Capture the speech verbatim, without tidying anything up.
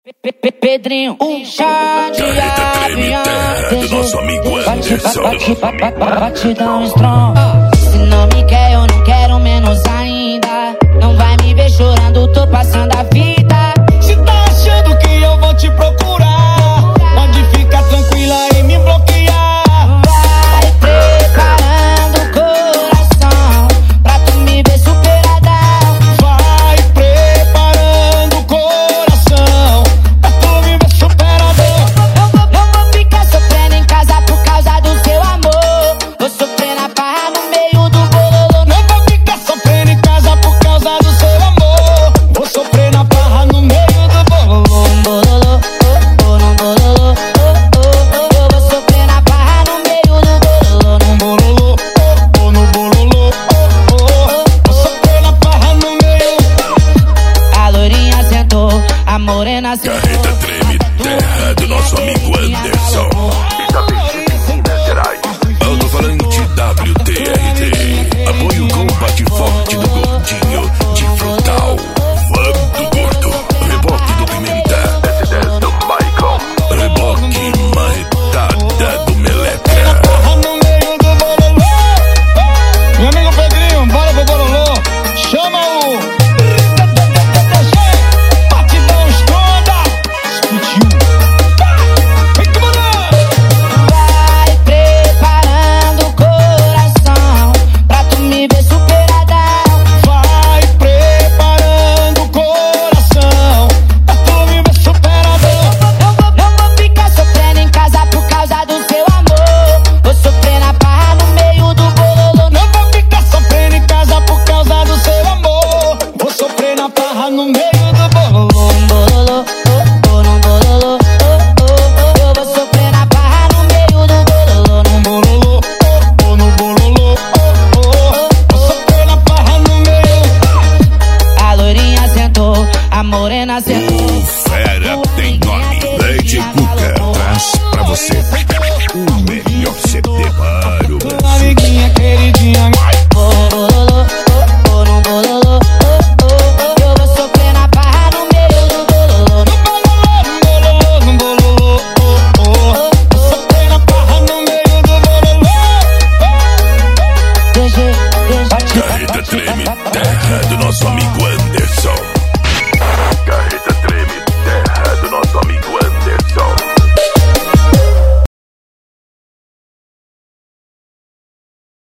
Pedrinho, um chá de avião. Do nosso amigo Anderson. Batidão strong. Se não me quer, eu não quero menos ainda. Não vai me ver chorando, tô passando a vida. Se tá achando que eu vou te procurar, pode ficar tranquila e me bloquear. Vai preparando o coração pra tu me ver superadão. Vai preparando o coração pra tu me ver superadão. Eu vou, eu vou ficar sofrendo em casa por causa do seu amor. Vou sofrer na barra no meio do bololô. Não vou ficar sofrendo em casa por causa do seu amor. Vou sofrer na barra no meio do bololô. Bololô, oh, oh, no bololô, oh, oh, oh. Eu vou sofrer na barra no meio do bololô. No bololô, oh, oh, no bololô, oh, oh. Vou sofrer na barra no meio. A loirinha sentou, a morena sentou. Carreta treme, terra do nosso amigo Anderson. Itapetipe, Minas Gerais. Alto Falante W T R T. Apoio com o bate forte do gordinho de frutal. Vamos do gordo. Reboque do Pimenta. S dez do Michael. Reboque marretada do Meleca. Barra no meio do bololô. Meu amigo Pedrinho, bora pro bololô. Chama o Batidão Esconda. Explodiu. Vem que bora. Vai preparando o coração pra tu me ver superadão. Vai preparando o coração pra tu me ver superadão. Eu vou, eu vou ficar sofrendo em casa por causa do seu amor. Vou sofrer na barra no meio do bololô. Não vou ficar sofrendo em casa por causa do seu amor. Vou sofrer na barra no meio do bololô. Bololô, oh, oh, no bololô, oh, oh, oh. Eu vou sofrer na barra no meio do bololô. No bololô, oh, oh, no bololô, oh, oh. Vou sofrer na barra no meio. A loirinha sentou, a morena sentou. O fera tem nome. Leite Cuca traz pra você o melhor C D para o Brasil. Amiguinha, queridinha. Bololô, oh, oh, no bololô, oh, oh, oh. Eu vou sofrer na barra no meio do bololô. No bololô, no bololô, oh, oh. Vou sofrer na barra no meio do bololô. D G, D G. Carreta treme, terra do nosso amigo